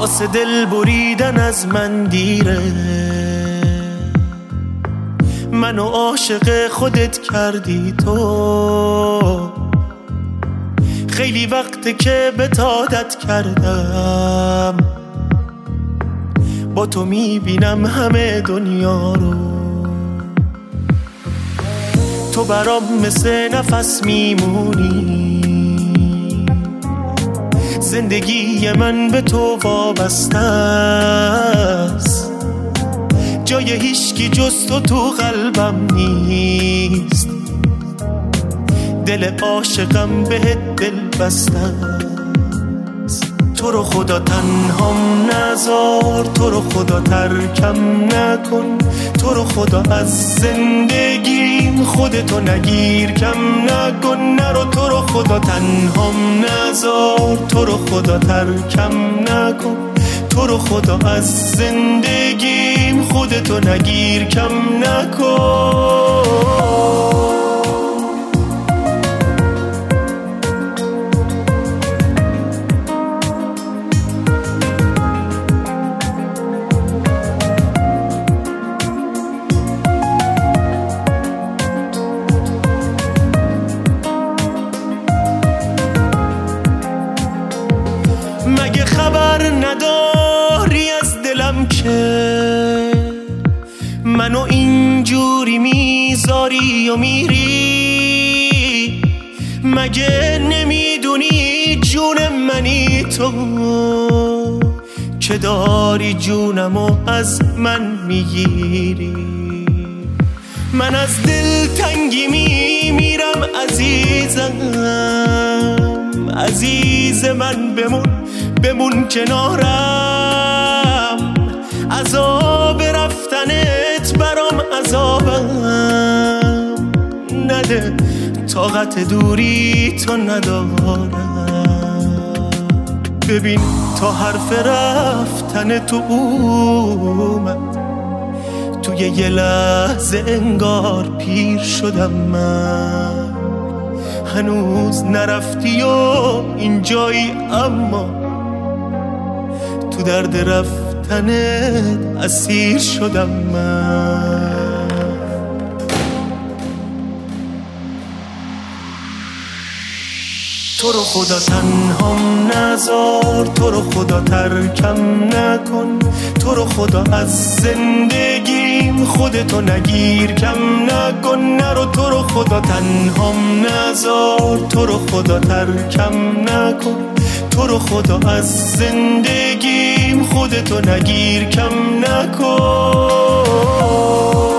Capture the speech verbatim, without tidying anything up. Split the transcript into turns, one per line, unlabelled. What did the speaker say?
واسه دل بریدن از من دیره. منو عاشق خودت کردی تو، خیلی وقته که بهت عادت کردم. با تو میبینم همه دنیا رو، تو برام مثل نفس میمونی. زندگی من به تو وابسته است، جای هیچکی جز تو تو قلبم نیست. دل عاشقم بهت دل بسته است. تو رو خدا تنهام نذار، تو رو خدا ترکم نکن، تو رو خدا از زندگیم خودتو نگیر کم نکن. نرو تو رو خدا تنهام نذار، تو رو خدا ترکم نکن، تو رو خدا از زندگیم خودتو نگیر کم نکن. مگه خبر نداری از دلم که منو اینجوری میذاری و میری؟ مگه نمیدونی جون منی تو که داری جونمو از من میگیری؟ من از دل تنگی میمیرم عزیزم، عزیز من بمون بمون کنارم. عذاب رفتنت برام عذابم نده، طاقت دوری تو ندارم. ببین تا حرف رفتن تو اومد، توی یه لحظه انگار پیر شدم من. هنوز نرفتی و اینجایی، اما تو درد رفتنت اسیر شدم من. تو رو خدا تنهام نذار، تو رو خدا ترکم نکن، تو رو خدا از زندگیم خودتو نگیر کم نکن. نرو تو رو خدا تنهام نذار، تو رو خدا ترکم نکن، تو رو خدا از زندگیم خودتو نگیر کم نکن.